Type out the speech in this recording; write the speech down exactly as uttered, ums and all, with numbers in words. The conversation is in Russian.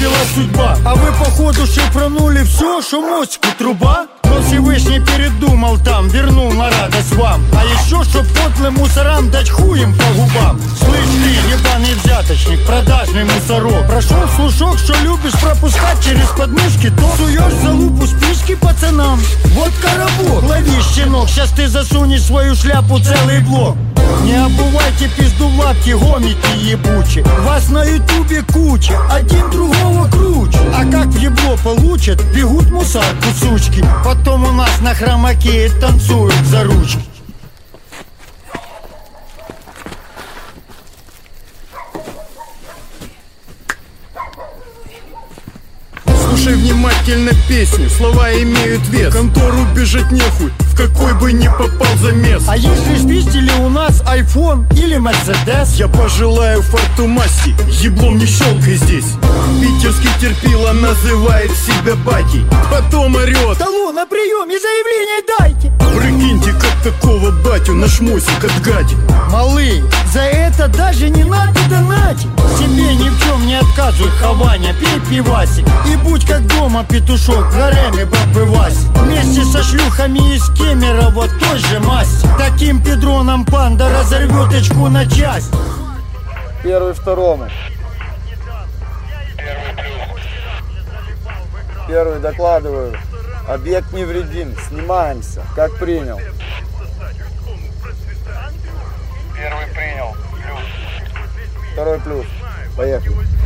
свела судьба. А вы походу шифранули все, что мостику труба. Но Всевышний передумал там, вернул на радость вам. А еще, чтоб подлым мусорам дать хуем по губам. Слышь ты, ебаный взяточник, продажный мусорок, прошел слушок, что любишь пропускать через подмышки, то суешь за лупу спички пацанам. Вот коробок, лови, щенок, сейчас ты засунешь свою шляпу целый блок. Не обувайте пизду в лапки, гомики ебучие. Вас на ютубе куча, один другого круче. А как в ебло получат, бегут мусарку сучки. Потом у нас на хромаке танцуют за ручки. Слушай внимательно песню, слова имеют вес. В контору бежать нехуй, в какой бы ни попал замес. А если спиздили у нас айфон или мерседес? Я пожелаю фарту масти, еблом не щелкай здесь. Питерский терпила называет себя батей, потом орет: алло, на приеме заявление дайте. Прикиньте, как такого батю наш мосик отгадит. Малый, за это даже не надо донатить. Себе ни в чем не отказывай, Хованя, пей пивасик. И будь как дома, петушок, гареме бабы Вась. Вместе со шлюхами из Кемерово той же масти. Таким педроном панда разорвет очку на часть. Первый второму. Первый докладываю. Объект невредим. Снимаемся. Как принял? Первый принял. Плюс. Второй плюс. Поехали.